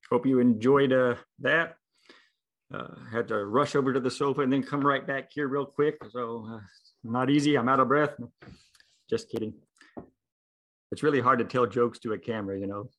Hope you enjoyed that. Had to rush over to the sofa and then come right back here real quick. So not easy. I'm out of breath. Just kidding. It's really hard to tell jokes to a camera, you know.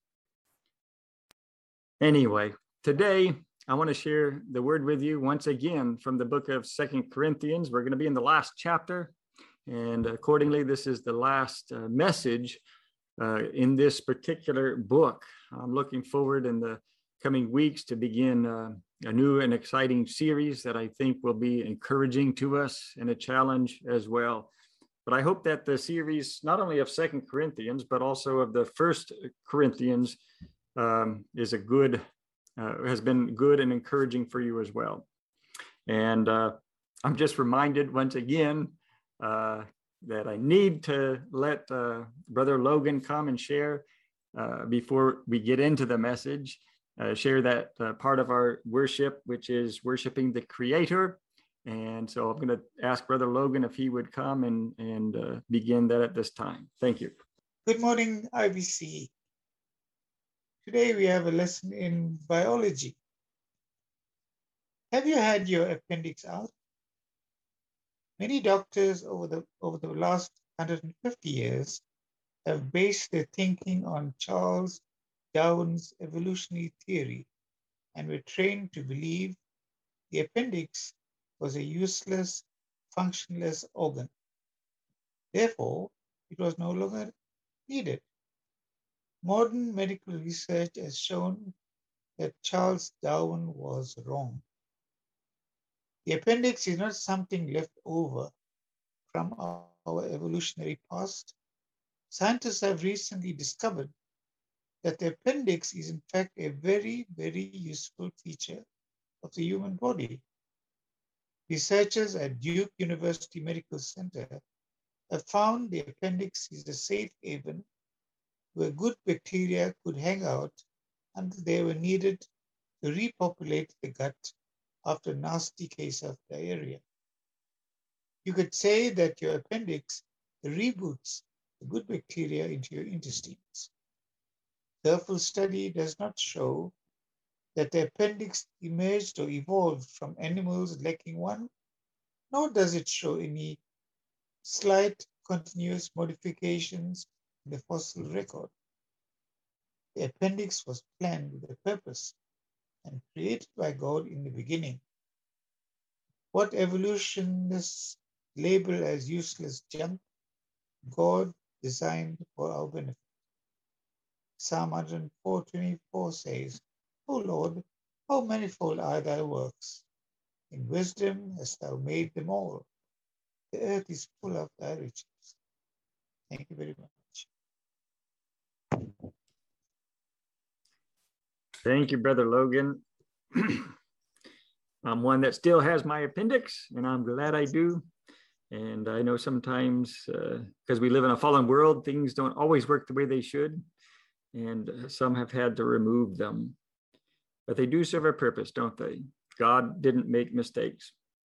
Anyway, today I want to share the word with you once again from the book of 2 Corinthians. We're going to be in the last chapter. And accordingly, this is the last message in this particular book. I'm looking forward in the coming weeks to begin a new and exciting series that I think will be encouraging to us and a challenge as well. But I hope that the series, not only of 2 Corinthians, but also of the 1 Corinthians, has been good and encouraging for you as well. And I'm just reminded once again that I need to let Brother Logan come and share before we get into the message, share that part of our worship, which is worshiping the Creator. And so I'm going to ask Brother Logan if he would come and begin that at this time. Thank you. Good morning, IBC. Today we have a lesson in biology. Have you had your appendix out? Many doctors over the last 150 years have based their thinking on Charles Darwin's evolutionary theory and were trained to believe the appendix was a useless, functionless organ. Therefore, it was no longer needed. Modern medical research has shown that Charles Darwin was wrong. The appendix is not something left over from our evolutionary past. Scientists have recently discovered that the appendix is in fact a very, very useful feature of the human body. Researchers at Duke University Medical Center have found the appendix is a safe haven where good bacteria could hang out until they were needed to repopulate the gut after a nasty case of diarrhea. You could say that your appendix reboots the good bacteria into your intestines. Careful study does not show that the appendix emerged or evolved from animals lacking one, nor does it show any slight continuous modifications in the fossil record. The appendix was planned with a purpose and created by God in the beginning. What evolutionists label as useless junk, God designed for our benefit. Psalm 104:24 says, O Lord, how manifold are thy works. In wisdom hast thou made them all. The earth is full of thy riches. Thank you very much. Thank you, Brother Logan. I'm one that still has my appendix, and I'm glad I do. And I know sometimes, because we live in a fallen world, things don't always work the way they should. And some have had to remove them. But they do serve a purpose, don't they? God didn't make mistakes.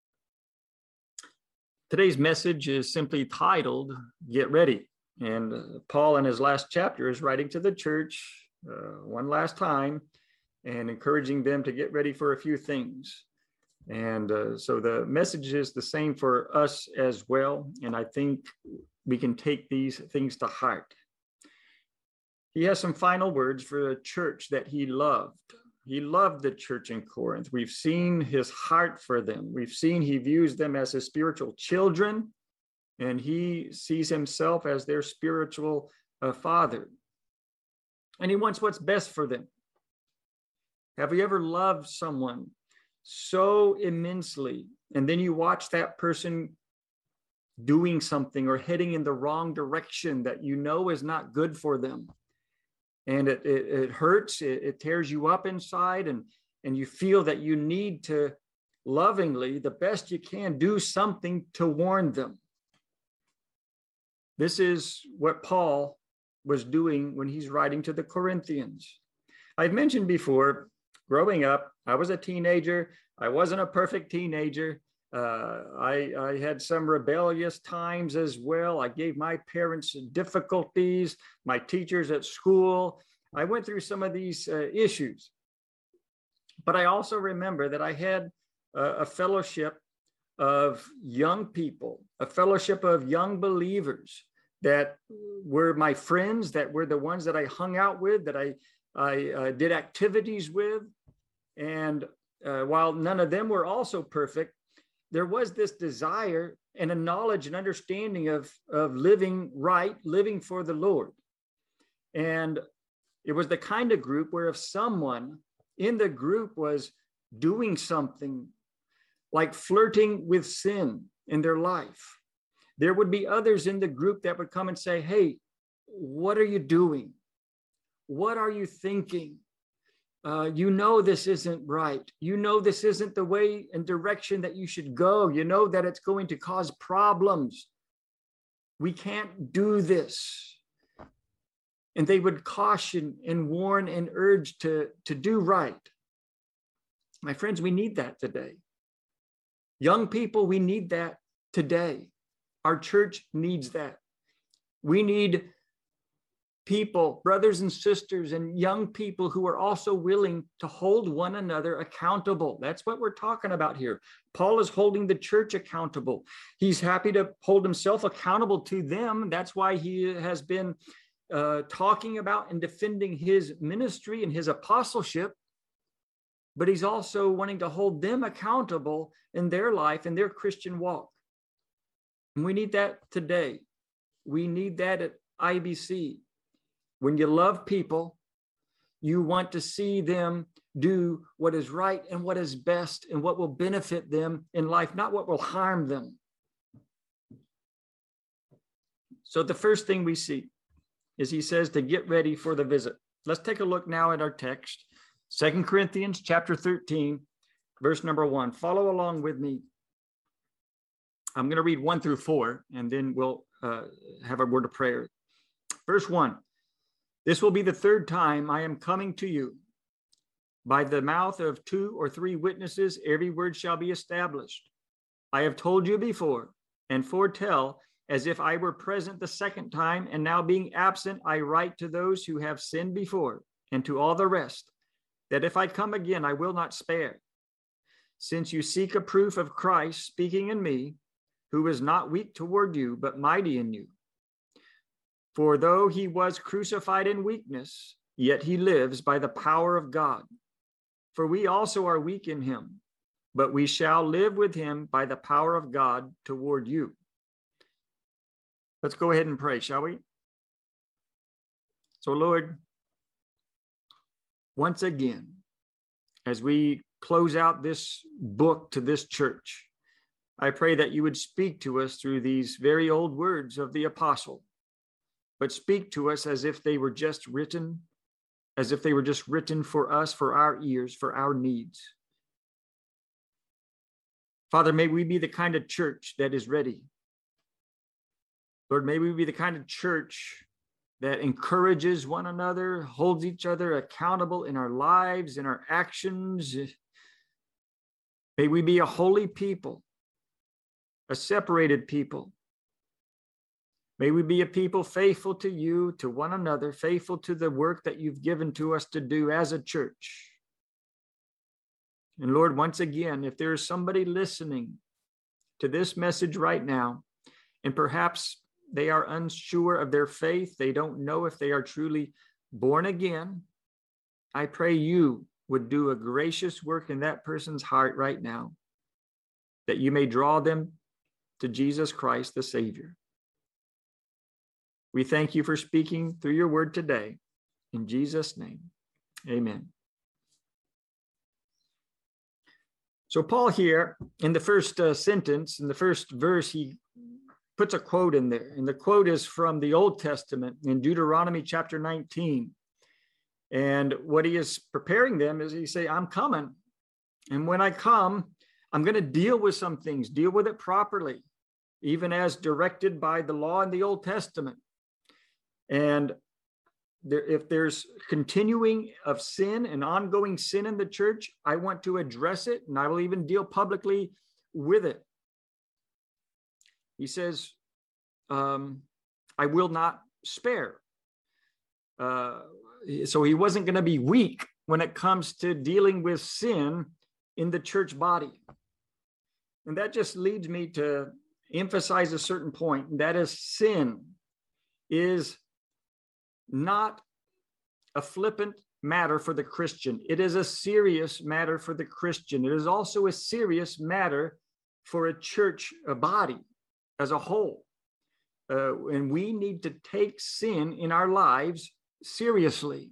Today's message is simply titled, Get Ready. And Paul in his last chapter is writing to the church one last time and encouraging them to get ready for a few things. And so the message is the same for us as well. And I think we can take these things to heart. He has some final words for a church that he loved. He loved the church in Corinth. We've seen his heart for them. We've seen he views them as his spiritual children, and he sees himself as their spiritual father. And he wants what's best for them. Have you ever loved someone so immensely, and then you watch that person doing something or heading in the wrong direction that you know is not good for them? And it hurts, it tears you up inside, and you feel that you need to lovingly, the best you can, do something to warn them. This is what Paul was doing when he's writing to the Corinthians. I've mentioned before, growing up, I was a teenager. I wasn't a perfect teenager. I had some rebellious times as well. I gave my parents difficulties, my teachers at school. I went through some of these issues. But I also remember that I had a fellowship of young people, a fellowship of young believers that were my friends, that were the ones that I hung out with, that I did activities with. And while none of them were also perfect, there was this desire and a knowledge and understanding of living right, living for the Lord. And it was the kind of group where if someone in the group was doing something like flirting with sin in their life, there would be others in the group that would come and say, hey, what are you doing? What are you thinking? You know this isn't right. You know this isn't the way and direction that you should go. You know that it's going to cause problems. We can't do this. And they would caution and warn and urge to do right. My friends, we need that today. Young people, we need that today. Our church needs that. We need people, brothers and sisters, and young people who are also willing to hold one another accountable. That's what we're talking about here. Paul is holding the church accountable. He's happy to hold himself accountable to them. That's why he has been talking about and defending his ministry and his apostleship. But he's also wanting to hold them accountable in their life and their Christian walk. And we need that today. We need that at IBC. When you love people, you want to see them do what is right and what is best and what will benefit them in life, not what will harm them. So the first thing we see is he says to get ready for the visit. Let's take a look now at our text, 2 Corinthians chapter 13, verse number 1. Follow along with me. I'm going to read 1 through 4, and then we'll have a word of prayer. Verse 1. This will be the third time I am coming to you. By the mouth of 2 or 3 witnesses, every word shall be established. I have told you before and foretell as if I were present the second time, and now being absent, I write to those who have sinned before and to all the rest, that if I come again, I will not spare. Since you seek a proof of Christ speaking in me, who is not weak toward you, but mighty in you. For though he was crucified in weakness, yet he lives by the power of God. For we also are weak in him, but we shall live with him by the power of God toward you. Let's go ahead and pray, shall we? So, Lord, once again, as we close out this book to this church, I pray that you would speak to us through these very old words of the apostle, but speak to us as if they were just written, for us, for our ears, for our needs. Father, may we be the kind of church that is ready. Lord, may we be the kind of church that encourages one another, holds each other accountable in our lives, in our actions. May we be a holy people, a separated people. May we be a people faithful to you, to one another, faithful to the work that you've given to us to do as a church. And Lord, once again, if there is somebody listening to this message right now, and perhaps they are unsure of their faith, they don't know if they are truly born again, I pray you would do a gracious work in that person's heart right now, that you may draw them to Jesus Christ, the Savior. We thank you for speaking through your word today. In Jesus' name, amen. So Paul here, in the first sentence, in the first verse, he puts a quote in there. And the quote is from the Old Testament in Deuteronomy chapter 19. And what he is preparing them is he say, I'm coming. And when I come, I'm going to deal with some things, deal with it properly, even as directed by the law in the Old Testament. And if there's continuing of sin and ongoing sin in the church, I want to address it, and I will even deal publicly with it. He says, I will not spare. So he wasn't going to be weak when it comes to dealing with sin in the church body. And that just leads me to emphasize a certain point, and that is sin is not a flippant matter for the Christian. It is a serious matter for the Christian. It is also a serious matter for a church, a body as a whole. And we need to take sin in our lives seriously.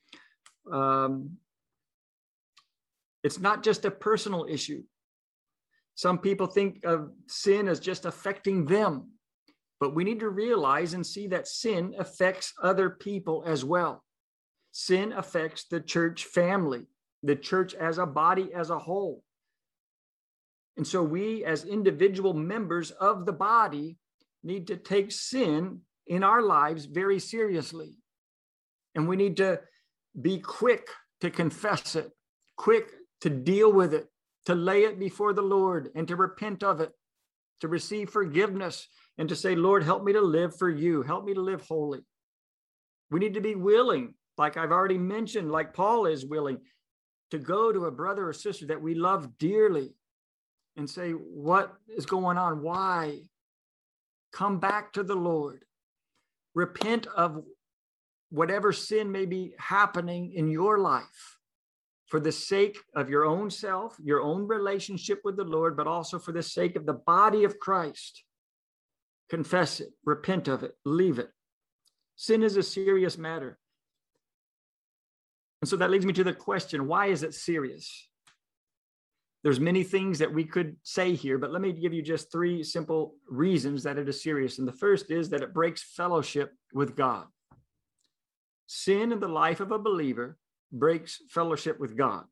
It's not just a personal issue. Some people think of sin as just affecting them, but we need to realize and see that sin affects other people as well. Sin affects the church family, the church as a body as a whole. And so we as individual members of the body need to take sin in our lives very seriously. And we need to be quick to confess it, quick to deal with it, to lay it before the Lord and to repent of it, to receive forgiveness and to say, Lord, help me to live for you. Help me to live holy. We need to be willing, like I've already mentioned, like Paul is willing, to go to a brother or sister that we love dearly and say, what is going on? Why? Come back to the Lord. Repent of whatever sin may be happening in your life for the sake of your own self, your own relationship with the Lord, but also for the sake of the body of Christ. Confess it, repent of it, leave it. Sin is a serious matter. And so that leads me to the question, why is it serious? There's many things that we could say here, but let me give you just 3 simple reasons that it is serious. And the first is that it breaks fellowship with God. Sin in the life of a believer breaks fellowship with God.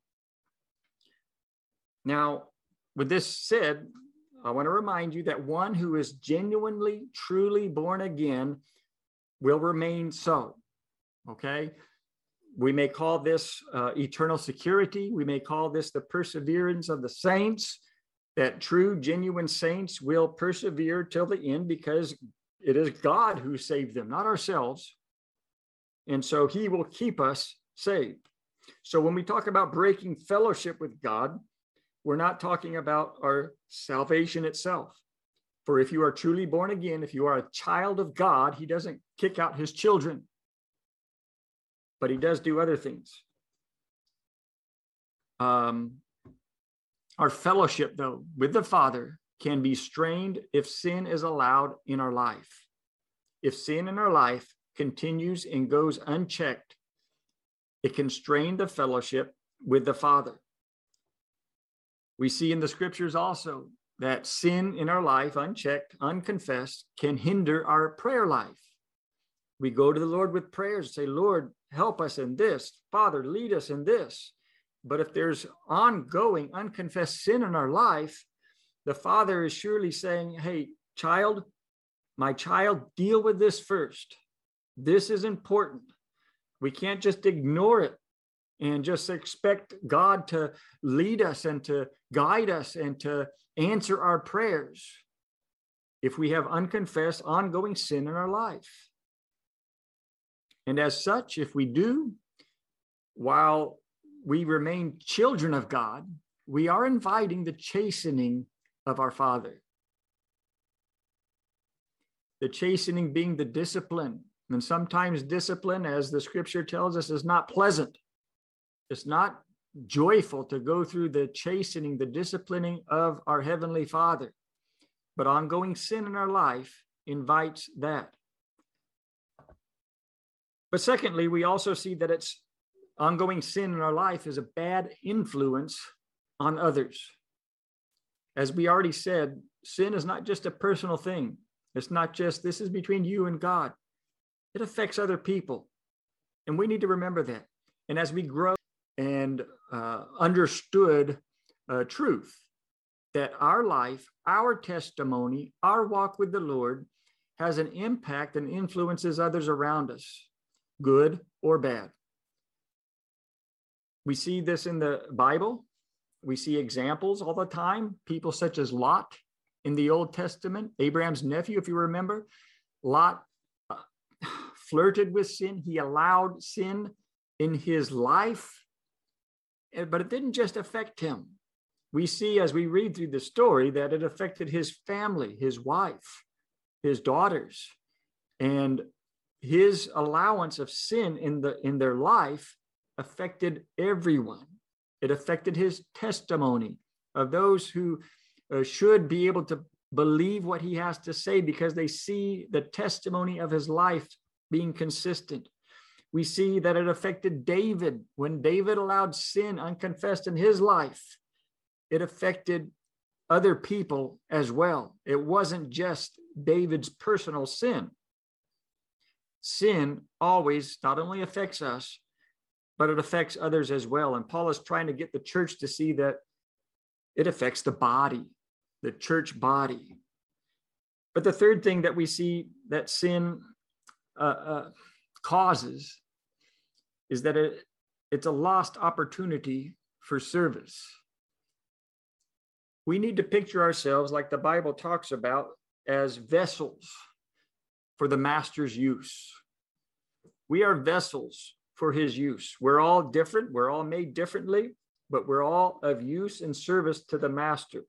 Now, with this said, I want to remind you that one who is genuinely, truly born again will remain so. Okay? We may call this eternal security. We may call this the perseverance of the saints, that true, genuine saints will persevere till the end because it is God who saved them, not ourselves. And so he will keep us saved. So when we talk about breaking fellowship with God, we're not talking about our salvation itself. For if you are truly born again, if you are a child of God, he doesn't kick out his children, but he does do other things. Our fellowship, though, with the Father can be strained if sin is allowed in our life. If sin in our life continues and goes unchecked, it can strain the fellowship with the Father. We see in the scriptures also that sin in our life, unchecked, unconfessed, can hinder our prayer life. We go to the Lord with prayers and say, Lord, help us in this. Father, lead us in this. But if there's ongoing, unconfessed sin in our life, the Father is surely saying, hey, child, my child, deal with this first. This is important. We can't just ignore it and just expect God to lead us and to guide us and to answer our prayers if we have unconfessed, ongoing sin in our life. And as such, if we do, while we remain children of God, we are inviting the chastening of our Father. The chastening being the discipline. And sometimes discipline, as the scripture tells us, is not pleasant. It's not joyful to go through the chastening, the disciplining of our Heavenly Father. But ongoing sin in our life invites that. But secondly, we also see that it's ongoing sin in our life is a bad influence on others. As we already said, sin is not just a personal thing. It's not just, this is between you and God. It affects other people. And we need to remember that. And as we grow and understood truth, that our life, our testimony, our walk with the Lord has an impact and influences others around us, good or bad. We see this in the Bible. We see examples all the time. People such as Lot in the Old Testament, Abraham's nephew, if you remember. Lot flirted with sin. He allowed sin in his life But it didn't just affect him. We see as we read through the story that it affected his family, his wife, his daughters, and his allowance of sin in their life affected everyone. It affected his testimony of those who should be able to believe what he has to say because they see the testimony of his life being consistent. We see that it affected David. When David allowed sin unconfessed in his life, it affected other people as well. It wasn't just David's personal sin. Sin always not only affects us, but it affects others as well. And Paul is trying to get the church to see that it affects the body, the church body. But the third thing that we see that sin causes is that it's a lost opportunity for service. We need to picture ourselves, like the Bible talks about, as vessels for the master's use. We are vessels for his use. We're all different. We're all made differently, but we're all of use and service to the master.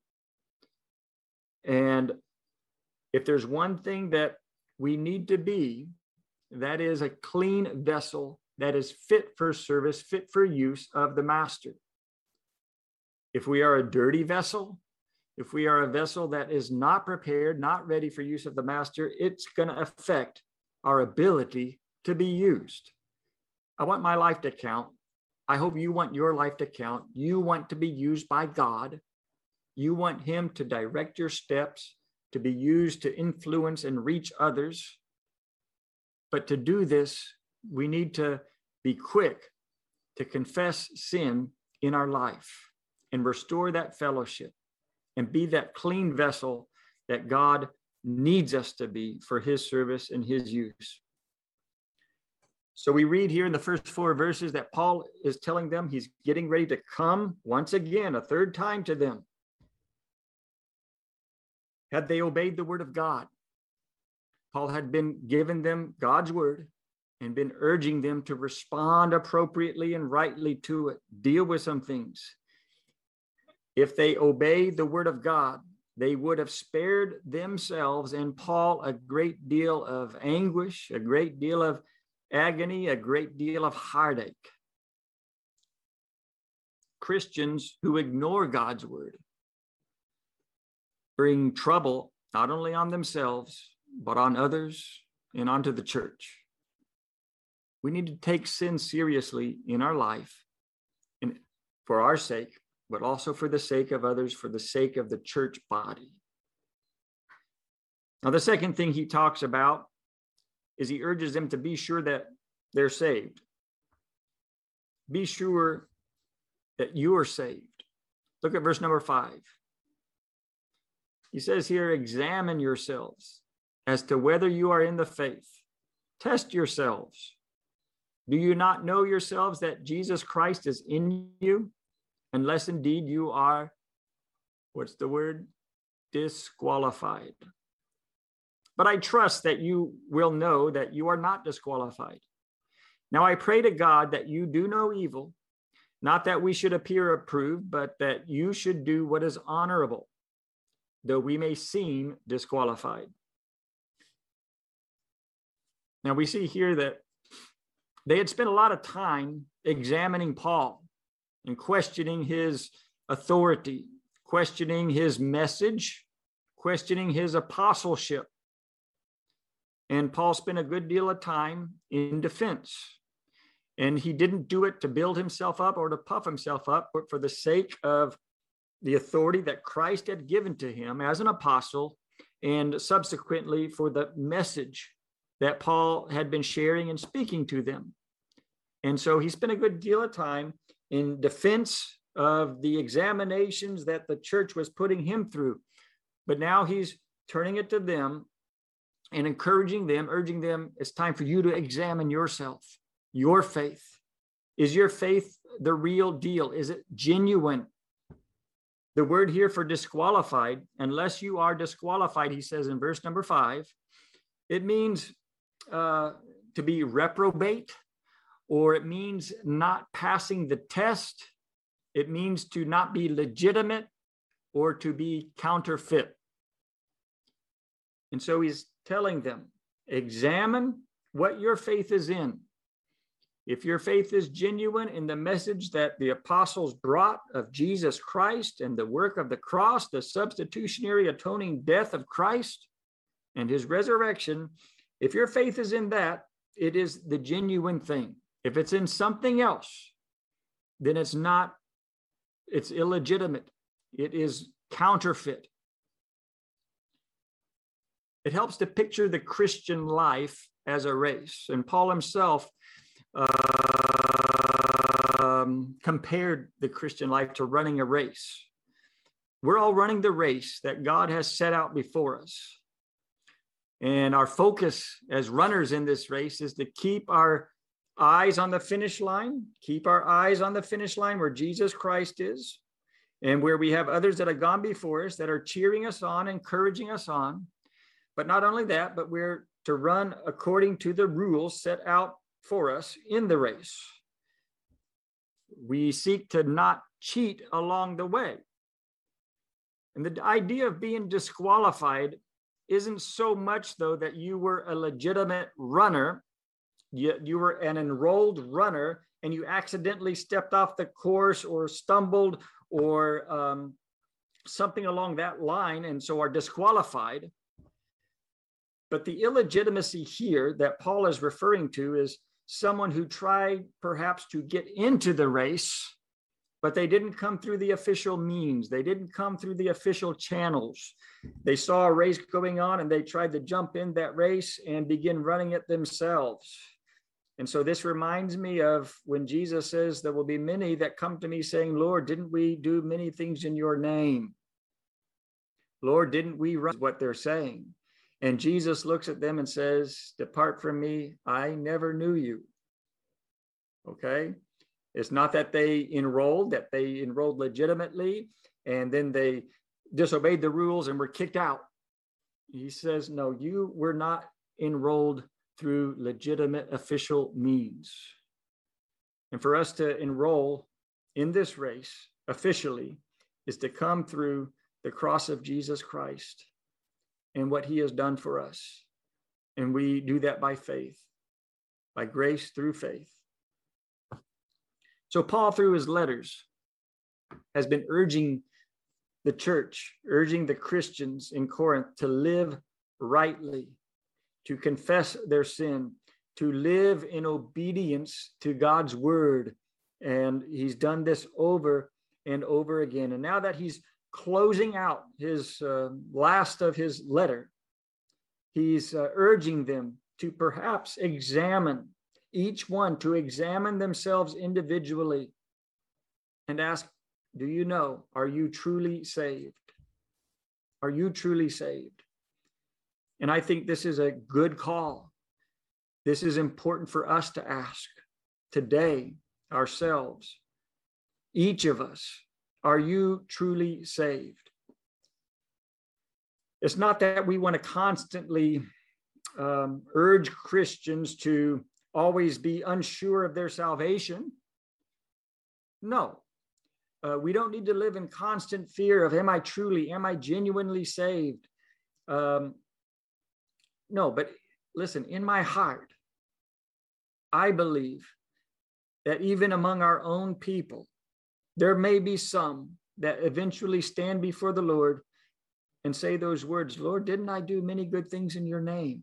And if there's one thing that we need to be, that is a clean vessel that is fit for service, fit for use of the master. If we are a dirty vessel, if we are a vessel that is not prepared, not ready for use of the master, it's going to affect our ability to be used. I want my life to count. I hope you want your life to count. You want to be used by God. You want him to direct your steps, to be used to influence and reach others. But to do this, we need to be quick to confess sin in our life and restore that fellowship and be that clean vessel that God needs us to be for his service and his use. So we read here in the first 4 verses that Paul is telling them he's getting ready to come once again, a third time to them. Had they obeyed the word of God, Paul had been giving them God's word and been urging them to respond appropriately and rightly to it, deal with some things. If they obeyed the word of God, they would have spared themselves and Paul a great deal of anguish, a great deal of agony, a great deal of heartache. Christians who ignore God's word bring trouble not only on themselves, but on others and onto the church. We need to take sin seriously in our life and for our sake, but also for the sake of others, for the sake of the church body. Now, the second thing he talks about is he urges them to be sure that they're saved. Be sure that you are saved. Look at verse number 5. He says here, examine yourselves as to whether you are in the faith. Test yourselves. Do you not know yourselves that Jesus Christ is in you? Unless indeed you are, what's the word? Disqualified. But I trust that you will know that you are not disqualified. Now I pray to God that you do no evil, not that we should appear approved, but that you should do what is honorable, though we may seem disqualified. Now we see here that they had spent a lot of time examining Paul and questioning his authority, questioning his message, questioning his apostleship. And Paul spent a good deal of time in defense. And he didn't do it to build himself up or to puff himself up, but for the sake of the authority that Christ had given to him as an apostle, and subsequently for the message that Paul had been sharing and speaking to them. And so he spent a good deal of time in defense of the examinations that the church was putting him through. But now he's turning it to them and encouraging them, urging them, it's time for you to examine yourself, your faith. Is your faith the real deal? Is it genuine? The word here for disqualified, unless you are disqualified, he says in verse number 5, it means to be reprobate, or it means not passing the test, It means to not be legitimate or to be counterfeit. And so he's telling them, examine what your faith is in. If your faith is genuine in the message that the apostles brought of Jesus Christ and the work of the cross, the substitutionary atoning death of Christ and his resurrection, if your faith is in that, it is the genuine thing. If it's in something else, then it's illegitimate. It is counterfeit. It helps to picture the Christian life as a race. And Paul himself compared the Christian life to running a race. We're all running the race that God has set out before us. And our focus as runners in this race is to keep our eyes on the finish line, where Jesus Christ is, and where we have others that have gone before us that are cheering us on, encouraging us on. But not only that, but we're to run according to the rules set out for us in the race. We seek to not cheat along the way. And the idea of being disqualified isn't so much, though, that you were a legitimate runner, you were an enrolled runner, and you accidentally stepped off the course or stumbled or something along that line, and so are disqualified. But the illegitimacy here that Paul is referring to is someone who tried perhaps to get into the race, but they didn't come through the official means. They didn't come through the official channels. They saw a race going on and they tried to jump in that race and begin running it themselves. And so this reminds me of when Jesus says, there will be many that come to me saying, Lord, didn't we do many things in your name? Lord, didn't we run? What they're saying. And Jesus looks at them and says, depart from me, I never knew you. Okay? It's not that they enrolled legitimately, and then they disobeyed the rules and were kicked out. He says, no, you were not enrolled through legitimate official means. And for us to enroll in this race officially is to come through the cross of Jesus Christ and what he has done for us. And we do that by faith, by grace through faith. So Paul, through his letters, has been urging the church, urging the Christians in Corinth to live rightly, to confess their sin, to live in obedience to God's word. And he's done this over and over again. And now that he's closing out his last of his letter, he's urging them to perhaps examine, each one to examine themselves individually and ask, do you know, are you truly saved? Are you truly saved? And I think this is a good call. This is important for us to ask today ourselves, each of us. Are you truly saved? It's not that we want to constantly urge Christians to always be unsure of their salvation. No, we don't need to live in constant fear of, am I genuinely saved? No, but listen, in my heart, I believe that even among our own people, there may be some that eventually stand before the Lord and say those words, Lord, didn't I do many good things in your name?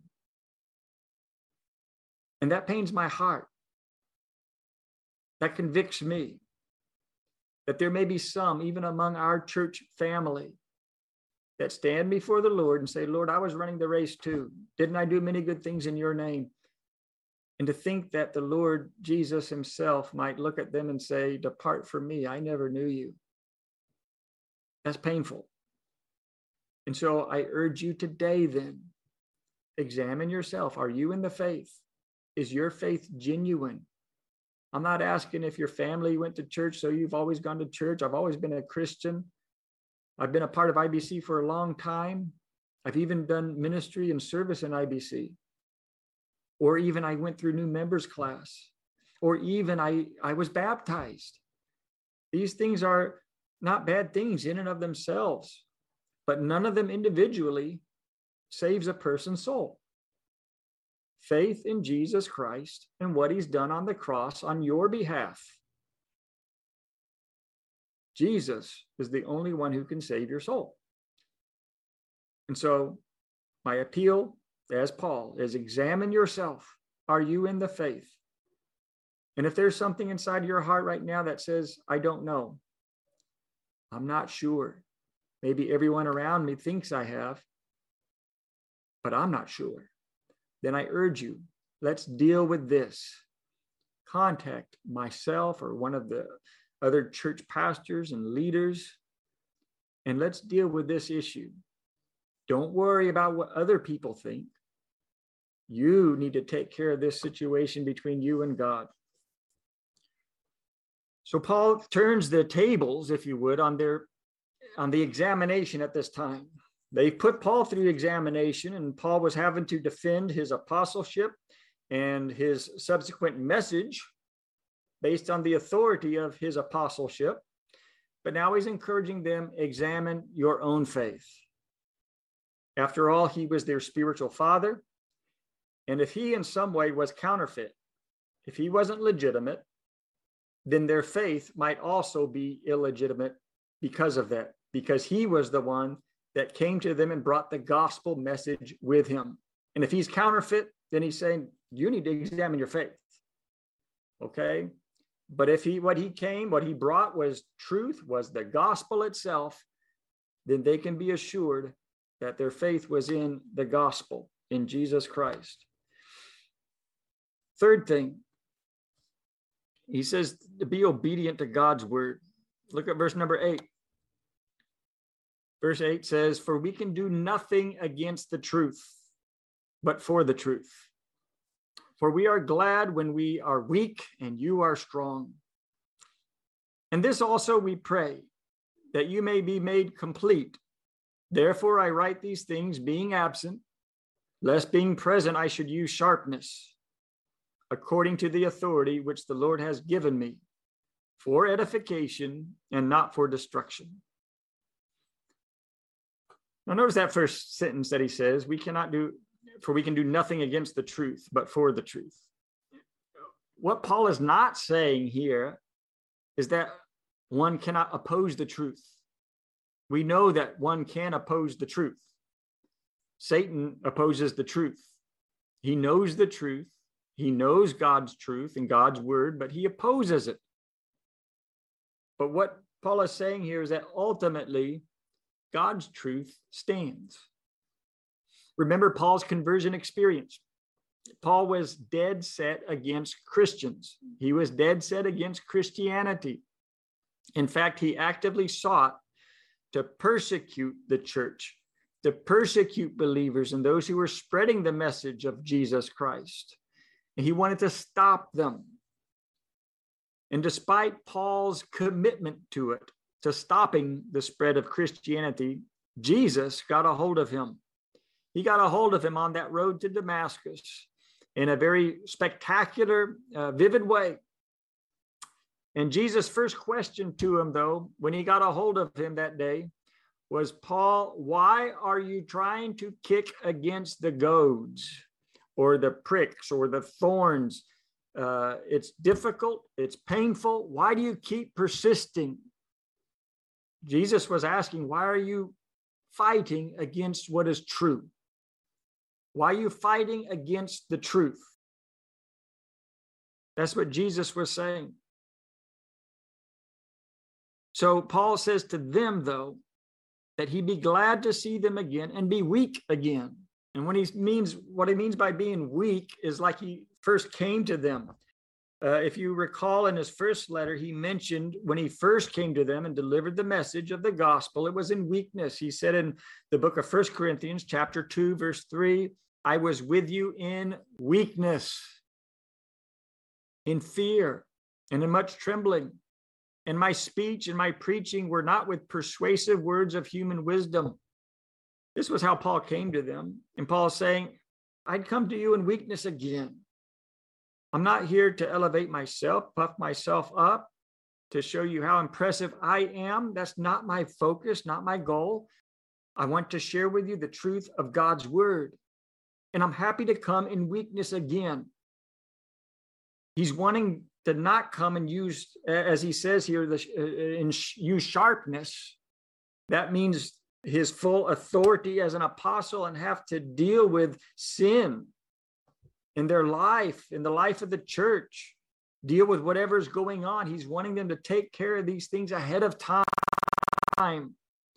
And that pains my heart. That convicts me that there may be some, even among our church family, that stand before the Lord and say, Lord, I was running the race too. Didn't I do many good things in your name? And to think that the Lord Jesus himself might look at them and say, depart from me, I never knew you. That's painful. And so I urge you today then, examine yourself. Are you in the faith? Is your faith genuine? I'm not asking if your family went to church, so you've always gone to church. I've always been a Christian. I've been a part of IBC for a long time. I've even done ministry and service in IBC. Or even I went through new members class. Or even I was baptized. These things are not bad things in and of themselves, but none of them individually saves a person's soul. Faith in Jesus Christ and what he's done on the cross on your behalf. Jesus is the only one who can save your soul. And so my appeal, as Paul, is examine yourself. Are you in the faith? And if there's something inside your heart right now that says, I don't know, I'm not sure. Maybe everyone around me thinks I have, but I'm not sure. Then I urge you, let's deal with this. Contact myself or one of the other church pastors and leaders, and let's deal with this issue. Don't worry about what other people think. You need to take care of this situation between you and God. So Paul turns the tables, if you would, on the examination at this time. They put Paul through examination, and Paul was having to defend his apostleship and his subsequent message based on the authority of his apostleship. But now he's encouraging them, examine your own faith. After all, he was their spiritual father. And if he in some way was counterfeit, if he wasn't legitimate, then their faith might also be illegitimate because of that, because he was the one that came to them and brought the gospel message with him. And if he's counterfeit, then he's saying, you need to examine your faith. Okay? But if what he brought was truth, was the gospel itself, then they can be assured that their faith was in the gospel, in Jesus Christ. Third thing, he says to be obedient to God's word. Look at verse number 8. Verse 8 says, for we can do nothing against the truth, but for the truth. For we are glad when we are weak and you are strong. And this also we pray, that you may be made complete. Therefore I write these things, being absent, lest being present I should use sharpness, according to the authority which the Lord has given me, for edification and not for destruction. Now notice that first sentence that he says, we can do nothing against the truth, but for the truth. What Paul is not saying here is that one cannot oppose the truth. We know that one can oppose the truth. Satan opposes the truth. He knows the truth. He knows God's truth and God's word, but he opposes it. But what Paul is saying here is that ultimately God's truth stands. Remember Paul's conversion experience. Paul was dead set against Christians. He was dead set against Christianity. In fact, he actively sought to persecute the church, to persecute believers and those who were spreading the message of Jesus Christ. And he wanted to stop them. And despite Paul's commitment to it, to stopping the spread of Christianity, Jesus got a hold of him. He got a hold of him on that road to Damascus in a very spectacular, vivid way. And Jesus' first question to him, though, when he got a hold of him that day, was, Paul, why are you trying to kick against the goads or the pricks or the thorns? It's difficult. It's painful. Why do you keep persisting? Jesus was asking, why are you fighting against what is true? Why are you fighting against the truth? That's what Jesus was saying. So Paul says to them, though, that he'd be glad to see them again and be weak again. And what he means by being weak is like he first came to them. If you recall in his first letter, he mentioned when he first came to them and delivered the message of the gospel, it was in weakness. He said in the book of 1 Corinthians, chapter 2, verse 3, I was with you in weakness, in fear, and in much trembling. And my speech and my preaching were not with persuasive words of human wisdom. This was how Paul came to them. And Paul is saying, I'd come to you in weakness again. I'm not here to elevate myself, puff myself up. to show you how impressive I am. That's not my focus, not my goal. I want to share with you the truth of God's word. And I'm happy to come in weakness again. He's wanting to not come and use, as he says here, use sharpness. That means his full authority as an apostle and have to deal with sin in their life, in the life of the church, deal with whatever's going on. He's wanting them to take care of these things ahead of time.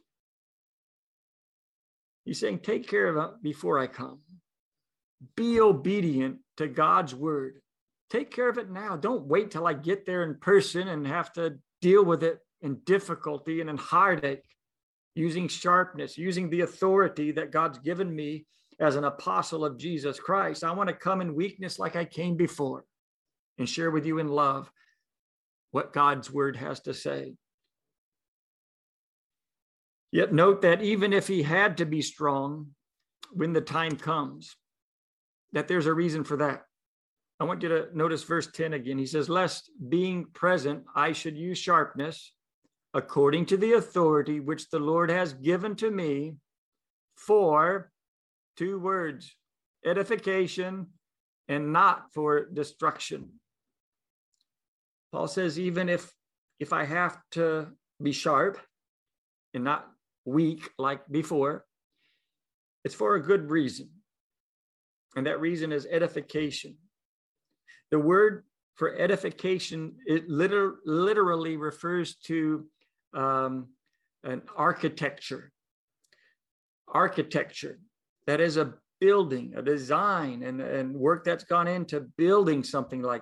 He's saying, take care of it before I come. Be obedient to God's word. Take care of it now. Don't wait till I get there in person and have to deal with it in difficulty and in heartache, using sharpness, using the authority that God's given me as an apostle of Jesus Christ. I want to come in weakness like I came before and share with you in love what God's word has to say. Yet note that even if he had to be strong when the time comes, that there's a reason for that. I want you to notice verse 10 again. He says, lest being present, I should use sharpness according to the authority which the Lord has given to me for, two words, edification and not for destruction. Paul says, even if I have to be sharp and not weak like before, it's for a good reason. And that reason is edification. The word for edification, it literally refers to an architecture. Architecture, that is a building, a design, and work that's gone into building something like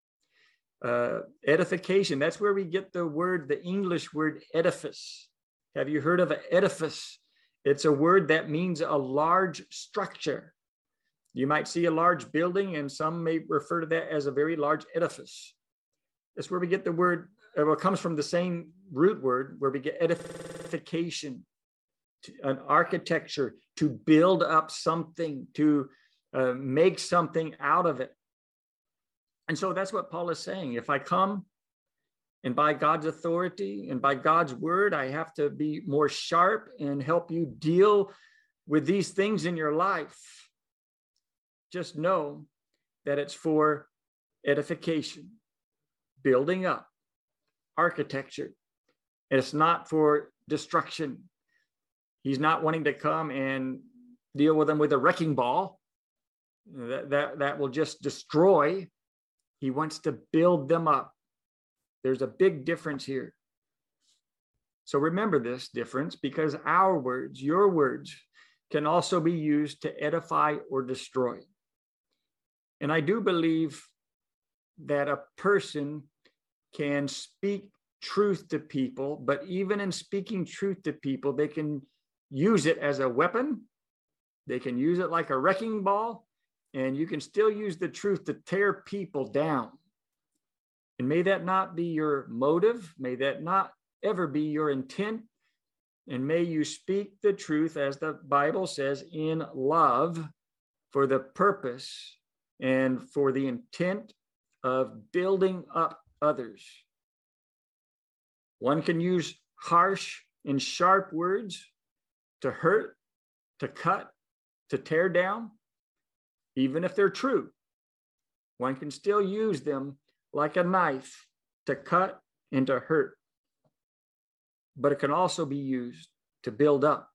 that. Edification, that's where we get the English word edifice. Have you heard of an edifice? It's a word that means a large structure. You might see a large building, and some may refer to that as a very large edifice. That's where we get the word, it comes from the same root word, where we get edification, an architecture, to build up something, to make something out of it. And so that's what Paul is saying. If I come and by God's authority and by God's word, I have to be more sharp and help you deal with these things in your life, just know that it's for edification, building up, architecture. And it's not for destruction. He's not wanting to come and deal with them with a wrecking ball that will just destroy. He wants to build them up. There's a big difference here. So remember this difference, because our words, your words, can also be used to edify or destroy. And I do believe that a person can speak truth to people, but even in speaking truth to people, they can use it as a weapon. They can use it like a wrecking ball, and you can still use the truth to tear people down. And may that not be your motive. May that not ever be your intent. And may you speak the truth, as the Bible says, in love, for the purpose and for the intent of building up others. One can use harsh and sharp words to hurt, to cut, to tear down, even if they're true. One can still use them like a knife to cut and to hurt. But it can also be used to build up.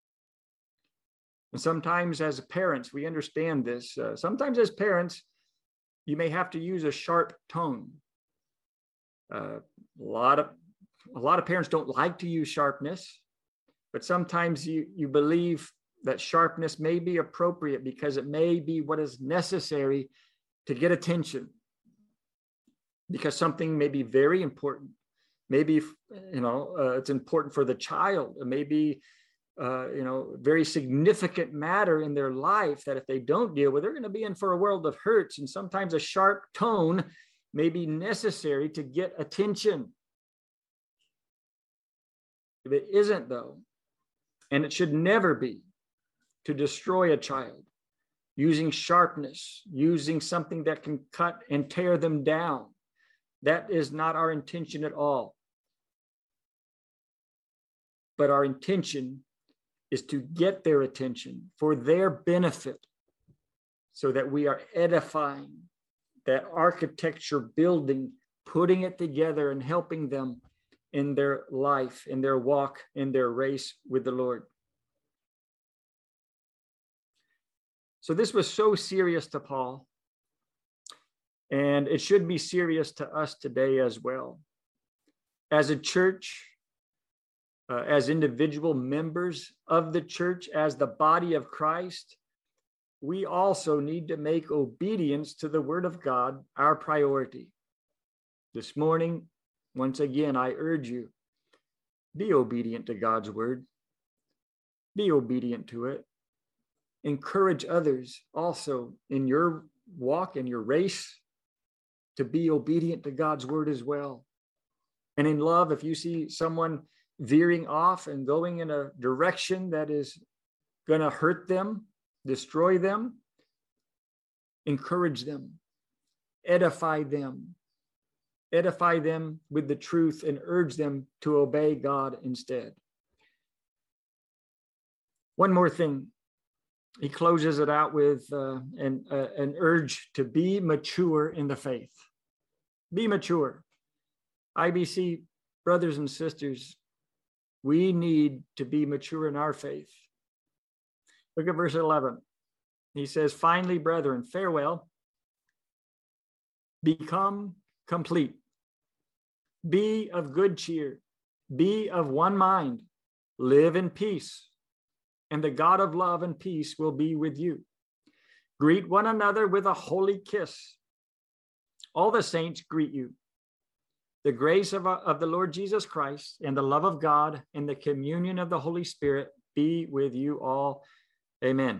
And sometimes as parents, we understand this. Sometimes as parents, you may have to use a sharp tone. A lot of parents don't like to use sharpness, but sometimes you believe that sharpness may be appropriate because it may be what is necessary to get attention. Because something may be very important. Maybe, it's important for the child. It may be, very significant matter in their life that if they don't deal with, they're going to be in for a world of hurts. And sometimes a sharp tone may be necessary to get attention. If it isn't, though, and it should never be, to destroy a child, using sharpness, using something that can cut and tear them down, That is not our intention at all. But our intention is to get their attention for their benefit, so that we are edifying that architecture building, putting it together and helping them in their life, in their walk, in their race with the Lord. So this was so serious to Paul, and it should be serious to us today as well. As a church, as individual members of the church, as the body of Christ, we also need to make obedience to the word of God our priority. This morning, once again, I urge you, be obedient to God's word. Be obedient to it. Encourage others also in your walk, in your race, to be obedient to God's word as well. And in love, if you see someone veering off and going in a direction that is going to hurt them, destroy them, encourage them, edify them with the truth, and urge them to obey God instead. One more thing. He closes it out with an urge to be mature in the faith. Be mature. IBC brothers and sisters, we need to be mature in our faith. Look at verse 11. He says, finally, brethren, farewell. Become complete. Be of good cheer. Be of one mind. Live in peace. And the God of love and peace will be with you. Greet one another with a holy kiss. All the saints greet you. The grace of the Lord Jesus Christ and the love of God and the communion of the Holy Spirit be with you all. Amen.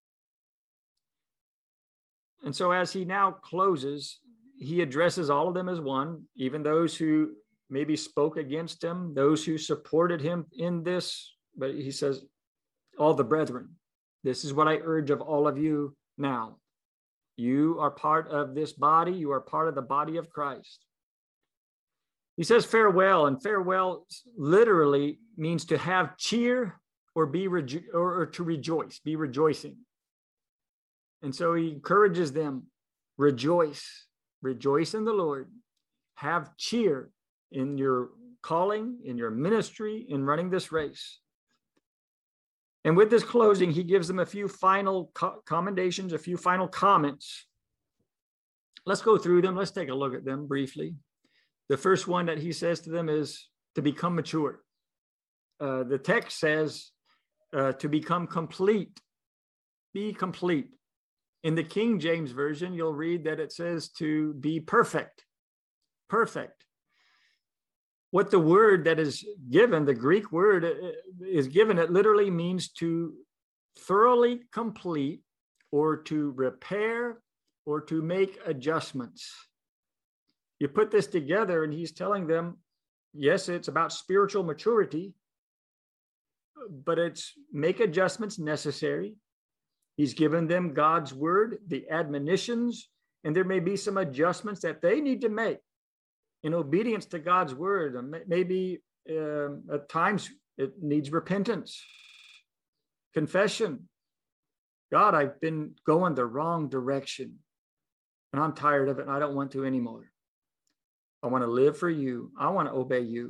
And so as he now closes, he addresses all of them as one, even those who maybe spoke against him, those who supported him in this. But he says, all the brethren, this is what I urge of all of you now. You are part of this body. You are part of the body of Christ. He says farewell, and farewell literally means to have cheer or or to rejoice, be rejoicing. And so he encourages them, rejoice in the Lord, have cheer in your calling, in your ministry, in running this race. And with this closing, he gives them a few final commendations, a few final comments. Let's go through them. Let's take a look at them briefly. The first one that he says to them is to become mature. The text says to become complete. Be complete. In the King James Version, you'll read that it says to be perfect. Perfect. What the word that is given, the Greek word is given, it literally means to thoroughly complete or to repair or to make adjustments. You put this together and he's telling them, yes, it's about spiritual maturity, but it's make adjustments necessary. He's given them God's word, the admonitions, and there may be some adjustments that they need to make in obedience to God's word. Maybe at times it needs repentance, confession. God, I've been going the wrong direction and I'm tired of it and I don't want to anymore. I want to live for you. I want to obey you.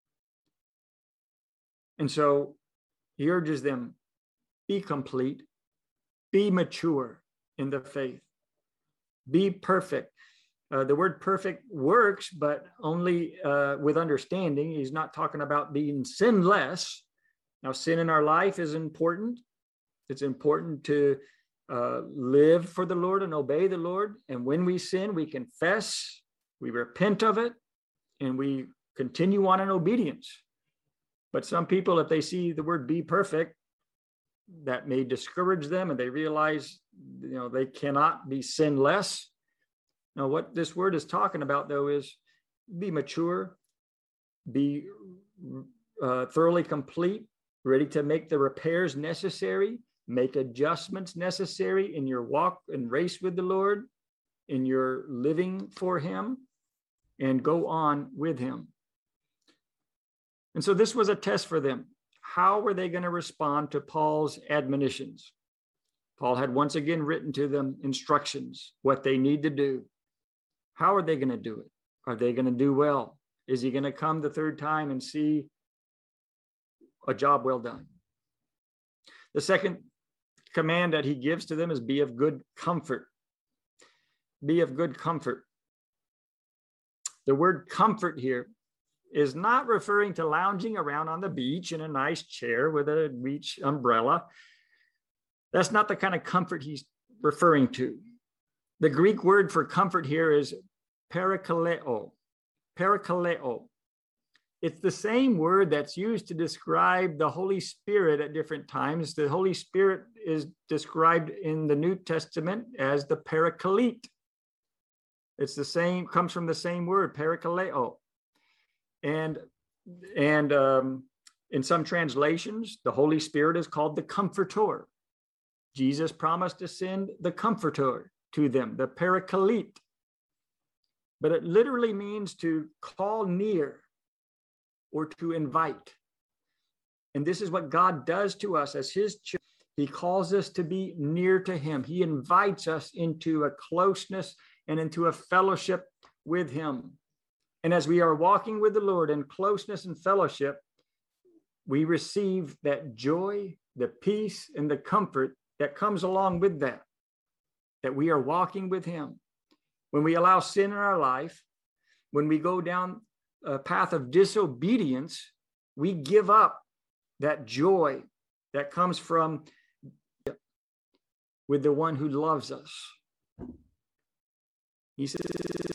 And so he urges them, be complete, be mature in the faith, be perfect. The word perfect works, but only with understanding. He's not talking about being sinless. Now, sin in our life is important. It's important to live for the Lord and obey the Lord. And when we sin, we confess, we repent of it, and we continue on in obedience. But some people, if they see the word be perfect, that may discourage them and they realize, they cannot be sinless. Now, what this word is talking about, though, is be mature, be thoroughly complete, ready to make the repairs necessary, make adjustments necessary in your walk and race with the Lord, in your living for him. and go on with him. And so this was a test for them. How were they going to respond to Paul's admonitions? Paul had once again written to them instructions, what they need to do. How are they going to do it? Are they going to do well? Is he going to come the third time and see a job well done? The second command that he gives to them is be of good comfort. Be of good comfort. The word comfort here is not referring to lounging around on the beach in a nice chair with a beach umbrella. That's not the kind of comfort he's referring to. The Greek word for comfort here is parakaleo. Parakaleo. It's the same word that's used to describe the Holy Spirit at different times. The Holy Spirit is described in the New Testament as the Paraclete. It's the same, comes from the same word, parakaleo. And in some translations, the Holy Spirit is called the Comforter. Jesus promised to send the Comforter to them, the Paraclete. But it literally means to call near or to invite. And this is what God does to us as his children. He calls us to be near to him. He invites us into a closeness and into a fellowship with him. And as we are walking with the Lord in closeness and fellowship, we receive that joy, the peace, and the comfort that comes along with that we are walking with him. When we allow sin in our life, when we go down a path of disobedience, we give up that joy that comes from with the one who loves us. He says,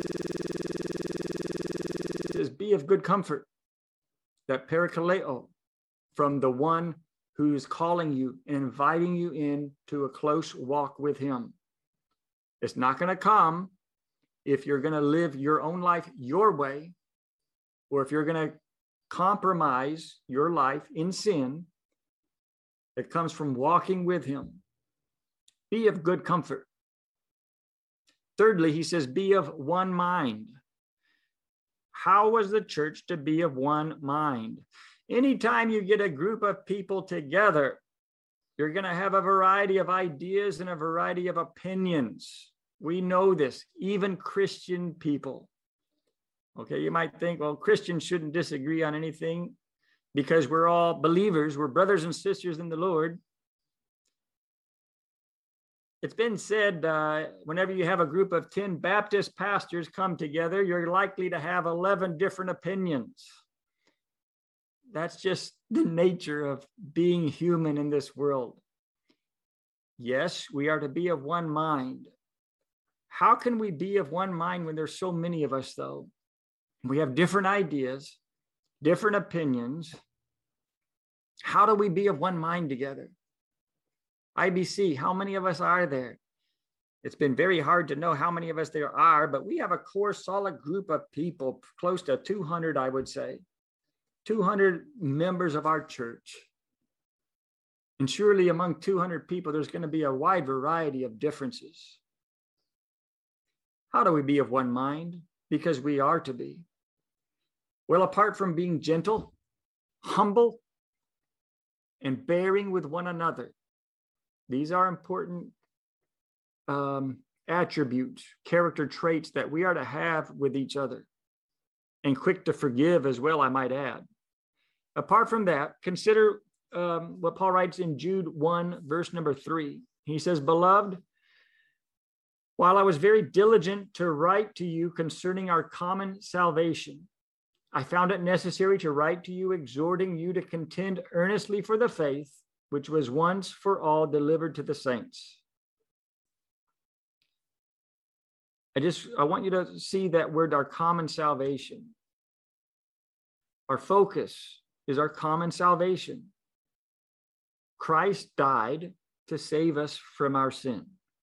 be of good comfort, that parakaleo, from the one who is calling you and inviting you into a close walk with him. It's not going to come if you're going to live your own life your way, or if you're going to compromise your life in sin. It comes from walking with him. Be of good comfort. Thirdly, he says, be of one mind. How was the church to be of one mind? Anytime you get a group of people together, you're going to have a variety of ideas and a variety of opinions. We know this, even Christian people. Okay, you might think, well, Christians shouldn't disagree on anything because we're all believers. We're brothers and sisters in the Lord. It's been said, whenever you have a group of 10 Baptist pastors come together, you're likely to have 11 different opinions. That's just the nature of being human in this world. Yes, we are to be of one mind. How can we be of one mind when there's so many of us, though? We have different ideas, different opinions. How do we be of one mind together? IBC, how many of us are there? It's been very hard to know how many of us there are, but we have a core solid group of people, close to 200, I would say, 200 members of our church. And surely among 200 people, there's going to be a wide variety of differences. How do we be of one mind? Because we are to be. Well, apart from being gentle, humble, and bearing with one another, these are important attributes, character traits that we are to have with each other, and quick to forgive as well, I might add. Apart from that, consider what Paul writes in Jude 1, verse number 3. He says, beloved, while I was very diligent to write to you concerning our common salvation, I found it necessary to write to you, exhorting you to contend earnestly for the faith which was once for all delivered to the saints. I want you to see that word, our common salvation. Our focus is our common salvation. Christ died to save us from our sin.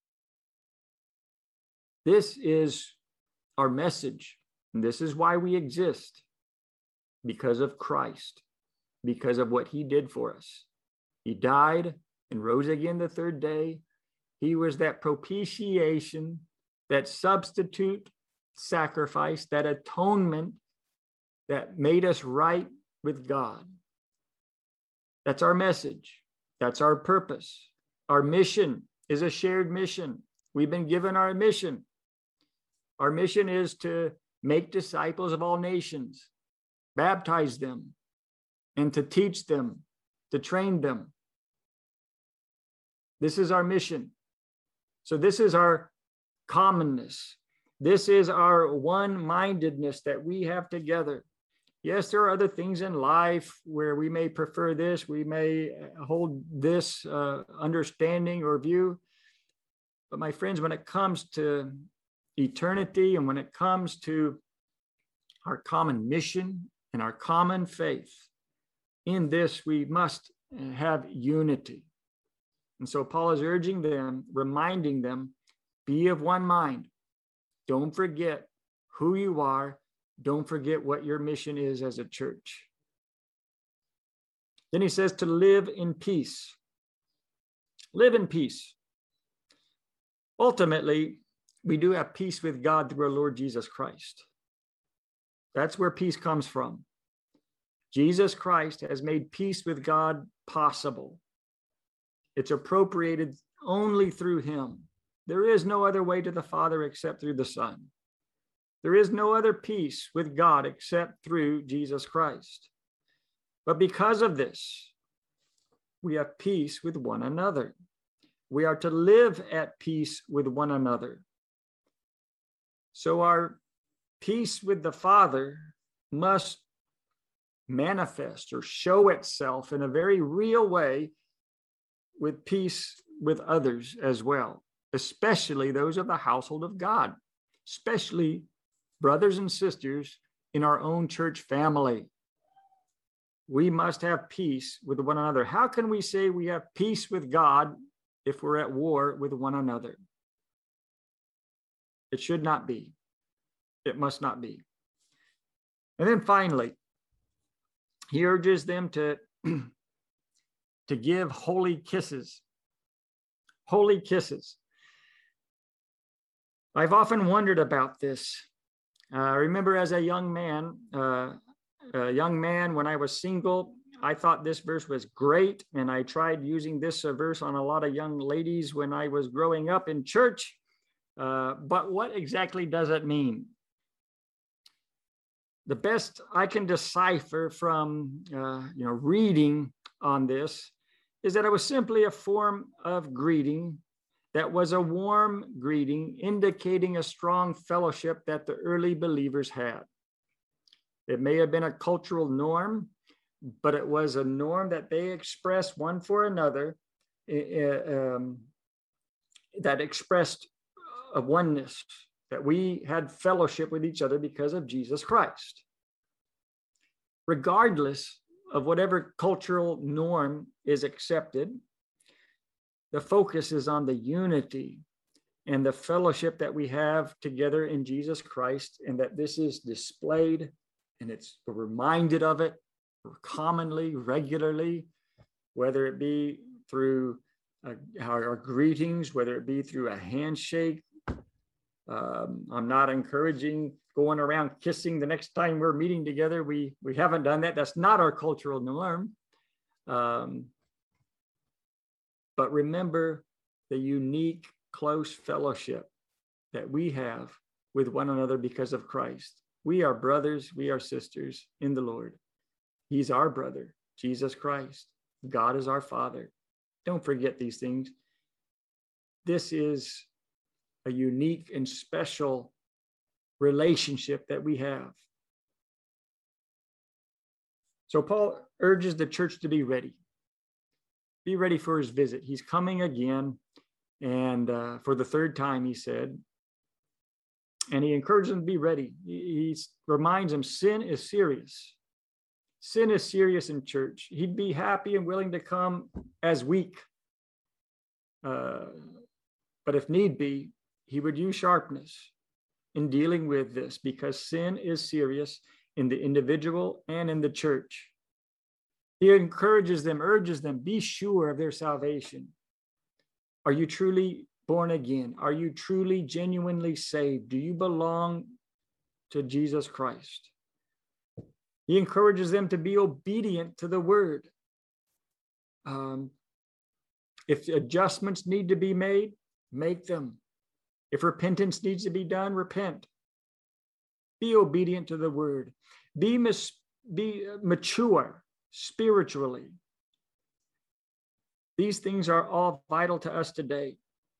This is our message, and this is why we exist, because of Christ, because of what he did for us. He died and rose again the third day. He was that propitiation, that substitute sacrifice, that atonement that made us right with God. That's our message. That's our purpose. Our mission is a shared mission. We've been given our mission. Our mission is to make disciples of all nations, baptize them, and to teach them, to train them. This is our mission. So this is our commonness. This is our one-mindedness that we have together. Yes, there are other things in life where we may prefer this, we may hold this understanding or view. But my friends, when it comes to eternity and when it comes to our common mission and our common faith, in this we must have unity. And so Paul is urging them, reminding them, be of one mind. Don't forget who you are. Don't forget what your mission is as a church. Then he says to live in peace. Live in peace. Ultimately, we do have peace with God through our Lord Jesus Christ. That's where peace comes from. Jesus Christ has made peace with God possible. It's appropriated only through him. There is no other way to the Father except through the Son. There is no other peace with God except through Jesus Christ. But because of this, we have peace with one another. We are to live at peace with one another. So our peace with the Father must manifest or show itself in a very real way with peace with others as well, especially those of the household of God, especially brothers and sisters in our own church family. We must have peace with one another. How can we say we have peace with God if we're at war with one another? It should not be. It must not be. And then finally, he urges them to give holy kisses. Holy kisses. I've often wondered about this. I remember as a young man when I was single, I thought this verse was great, and I tried using this verse on a lot of young ladies when I was growing up in church. But what exactly does it mean? The best I can decipher from reading on this is that it was simply a form of greeting that was a warm greeting, indicating a strong fellowship that the early believers had. It may have been a cultural norm, but it was a norm that they expressed one for another, that expressed a oneness, that we had fellowship with each other because of Jesus Christ. Regardless of whatever cultural norm is accepted, the focus is on the unity and the fellowship that we have together in Jesus Christ, and that this is displayed and we're reminded of it commonly, regularly, whether it be through our greetings, whether it be through a handshake. I'm not encouraging going around kissing the next time we're meeting together. We haven't done that. That's not our cultural norm. But remember the unique, close fellowship that we have with one another because of Christ. We are brothers, we are sisters in the Lord. He's our brother, Jesus Christ. God is our Father. Don't forget these things. This is a unique and special relationship that we have. So Paul urges the church to be ready. Be ready for his visit. He's coming again, and for the third time, he said. And he encourages them to be ready. He reminds them sin is serious. Sin is serious in church. He'd be happy and willing to come as weak. But if need be, he would use sharpness in dealing with this, because sin is serious in the individual and in the church. He encourages them, urges them, be sure of their salvation. Are you truly born again? Are you truly, genuinely saved? Do you belong to Jesus Christ. He encourages them to be obedient to the word. If adjustments need to be made, make them. If repentance needs to be done, repent. Be obedient to the word. Be mature spiritually. These things are all vital to us today.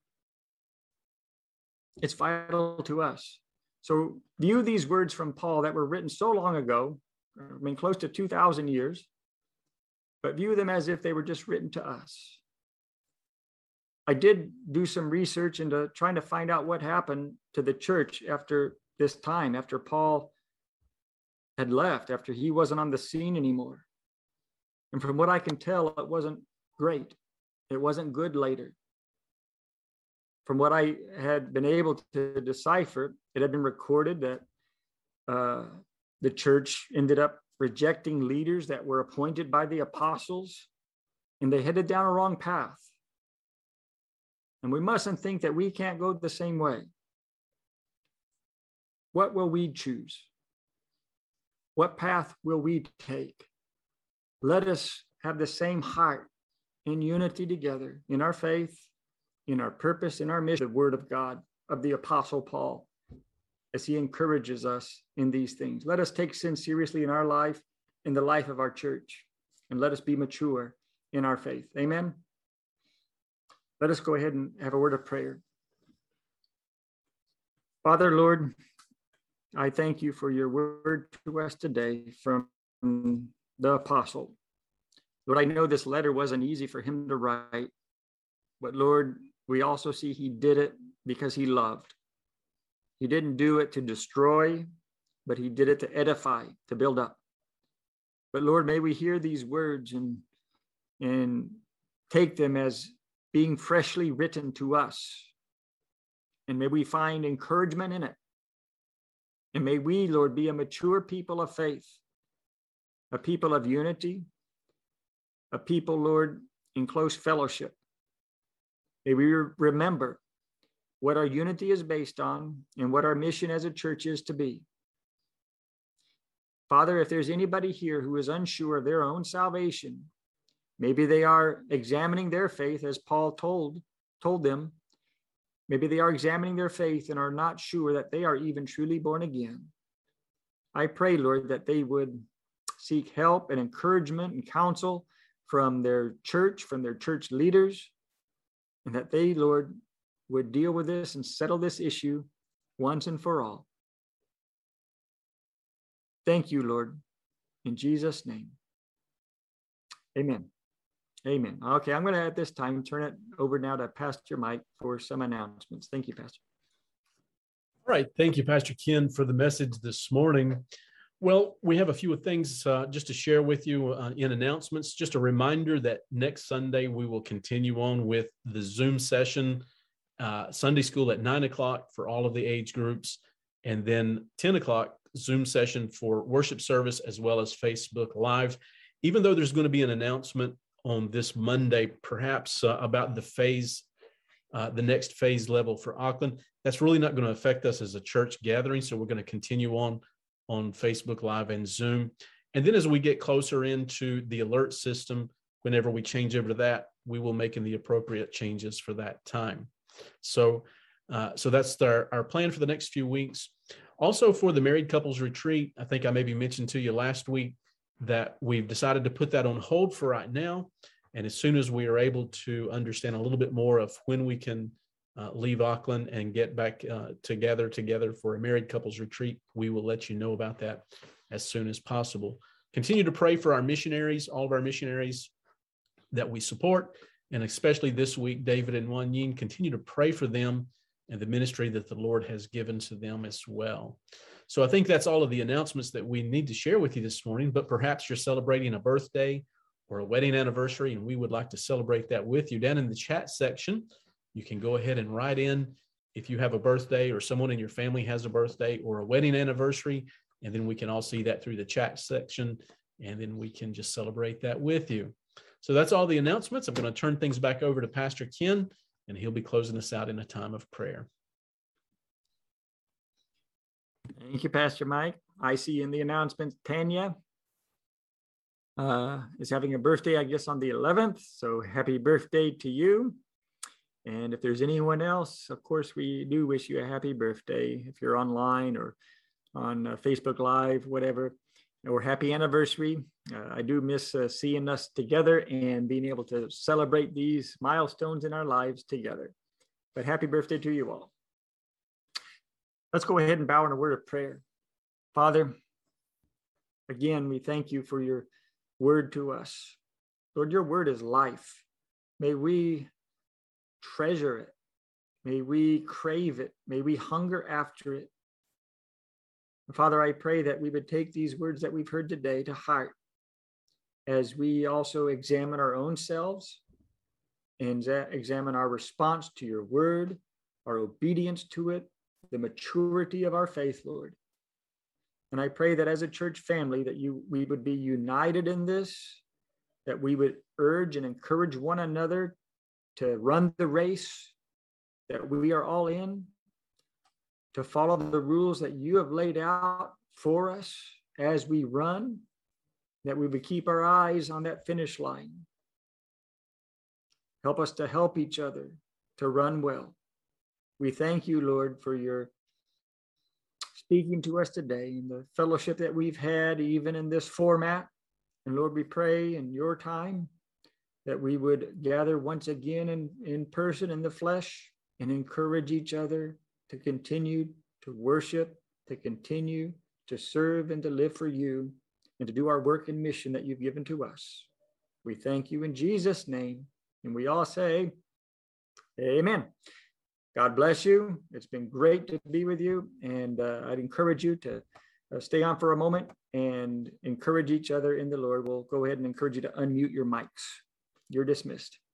It's vital to us. So view these words from Paul that were written so long ago, close to 2,000 years, but view them as if they were just written to us. I did do some research into trying to find out what happened to the church after this time, after Paul had left, after he wasn't on the scene anymore. And from what I can tell, it wasn't great. It wasn't good later. From what I had been able to decipher, it had been recorded that the church ended up rejecting leaders that were appointed by the apostles, and they headed down a wrong path. And we mustn't think that we can't go the same way. What will we choose? What path will we take? Let us have the same heart in unity together in our faith, in our purpose, in our mission, the word of God, of the Apostle Paul, as he encourages us in these things. Let us take sin seriously in our life, in the life of our church, and let us be mature in our faith. Amen. Let us go ahead and have a word of prayer. Father, Lord, I thank you for your word to us today from the apostle. Lord, I know this letter wasn't easy for him to write, but Lord, we also see he did it because he loved. He didn't do it to destroy, but he did it to edify, to build up. But Lord, may we hear these words and take them as being freshly written to us. And may we find encouragement in it. And may we, Lord, be a mature people of faith, a people of unity, a people, Lord, in close fellowship. May we remember what our unity is based on and what our mission as a church is to be. Father, if there's anybody here who is unsure of their own salvation, maybe they are examining their faith as Paul told them. Maybe they are examining their faith and are not sure that they are even truly born again. I pray, Lord, that they would seek help and encouragement and counsel from their church leaders, and that they, Lord, would deal with this and settle this issue once and for all. Thank you, Lord, in Jesus' name. Amen. Amen. Okay, I'm going to at this time turn it over now to Pastor Mike for some announcements. Thank you, Pastor. All right. Thank you, Pastor Ken, for the message this morning. Well, we have a few things just to share with you in announcements. Just a reminder that next Sunday we will continue on with the Zoom session, Sunday school at 9 o'clock for all of the age groups, and then 10 o'clock Zoom session for worship service as well as Facebook Live. Even though there's going to be an announcement on this Monday, perhaps about the next phase level for Auckland, that's really not going to affect us as a church gathering. So we're going to continue on Facebook Live and Zoom. And then as we get closer into the alert system, whenever we change over to that, we will make the appropriate changes for that time. So that's our plan for the next few weeks. Also for the Married Couples Retreat, I think I maybe mentioned to you last week that we've decided to put that on hold for right now. And as soon as we are able to understand a little bit more of when we can leave Auckland and get back together for a Married Couples Retreat, we will let you know about that as soon as possible. Continue to pray for our missionaries, all of our missionaries that we support, and especially this week, David and Wan Yin. Continue to pray for them and the ministry that the Lord has given to them as well. So I think that's all of the announcements that we need to share with you this morning, but perhaps you're celebrating a birthday or a wedding anniversary, and we would like to celebrate that with you. Down in the chat section, you can go ahead and write in if you have a birthday or someone in your family has a birthday or a wedding anniversary, and then we can all see that through the chat section, and then we can just celebrate that with you. So that's all the announcements. I'm going to turn things back over to Pastor Ken, and he'll be closing us out in a time of prayer. Thank you, Pastor Mike. I see in the announcements, Tanya is having a birthday, I guess, on the 11th. So happy birthday to you. And if there's anyone else, of course, we do wish you a happy birthday if you're online or on Facebook Live, whatever, or happy anniversary. I do miss seeing us together and being able to celebrate these milestones in our lives together. But happy birthday to you all. Let's go ahead and bow in a word of prayer. Father, again, we thank you for your word to us. Lord, your word is life. May we treasure it. May we crave it. May we hunger after it. Father, I pray that we would take these words that we've heard today to heart as we also examine our own selves and examine our response to your word, our obedience to it, the maturity of our faith, Lord. And I pray that as a church family that we would be united in this, that we would urge and encourage one another to run the race that we are all in, to follow the rules that you have laid out for us as we run, that we would keep our eyes on that finish line. Help us to help each other to run well. We thank you, Lord, for your speaking to us today and the fellowship that we've had even in this format. And Lord, we pray in your time that we would gather once again in person in the flesh and encourage each other to continue to worship, to continue to serve and to live for you and to do our work and mission that you've given to us. We thank you in Jesus' name. And we all say, amen. God bless you. It's been great to be with you. And I'd encourage you to stay on for a moment and encourage each other in the Lord. We'll go ahead and encourage you to unmute your mics. You're dismissed.